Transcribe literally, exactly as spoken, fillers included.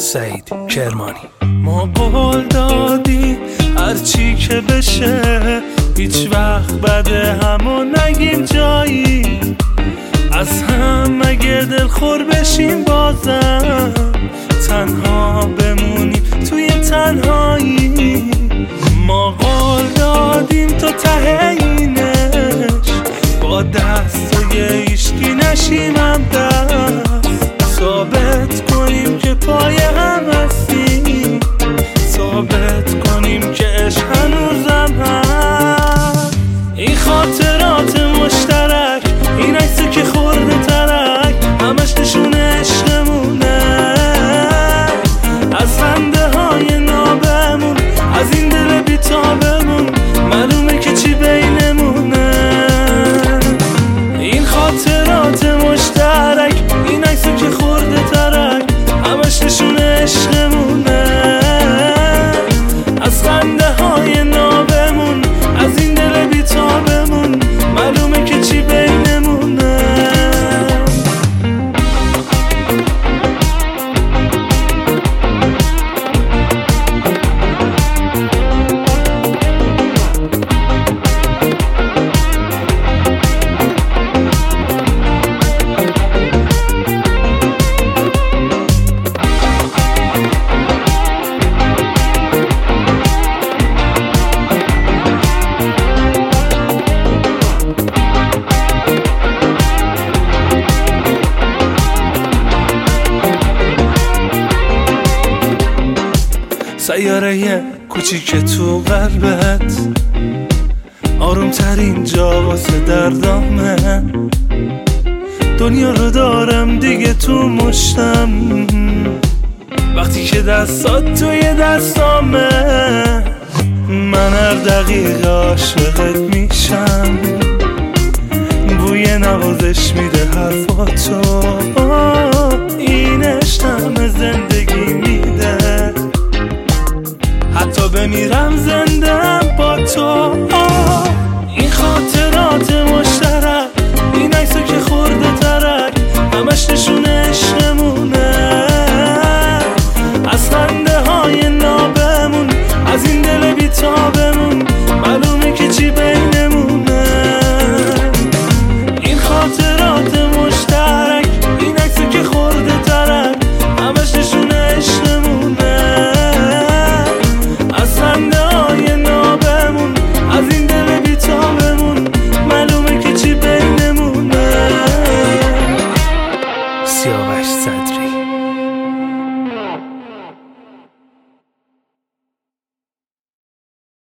سعید کرمانی. ما قول دادیم هرچی که بشه هیچ وقت بده همو نگیم جایی، از هم اگه دلخور بشیم بازم تنها بمونیم توی تنهایی. ما قول دادیم تا ته اینش با دستای ایشکی نشیم هم دست، ثابت کنیم که پای هم هستیم، ثابت کنیم که عشق هنوزم هست. این خاطرات مشترک، این عکسه که خورده ترک، همش نشونه عشقمونه، از خنده های نابمون، از این دل بیتابمون معلومه که چی بینمونه. این خاطرات مشترک، این عکسه که خورده ترک، همش نشونه عشقمونه، از خنده های نابمون، از این دل بیتابمون معلومه که چی بینمونه. سیاره کوچیک تو قلبت، آروم ترین جا واسه دردامه، دنیا رو دارم دیگه تو مشتم، وقتی که دستات توی دستامه، من هر دقیقه عاشقت میشم، بوی نوازش میده حرفاتو،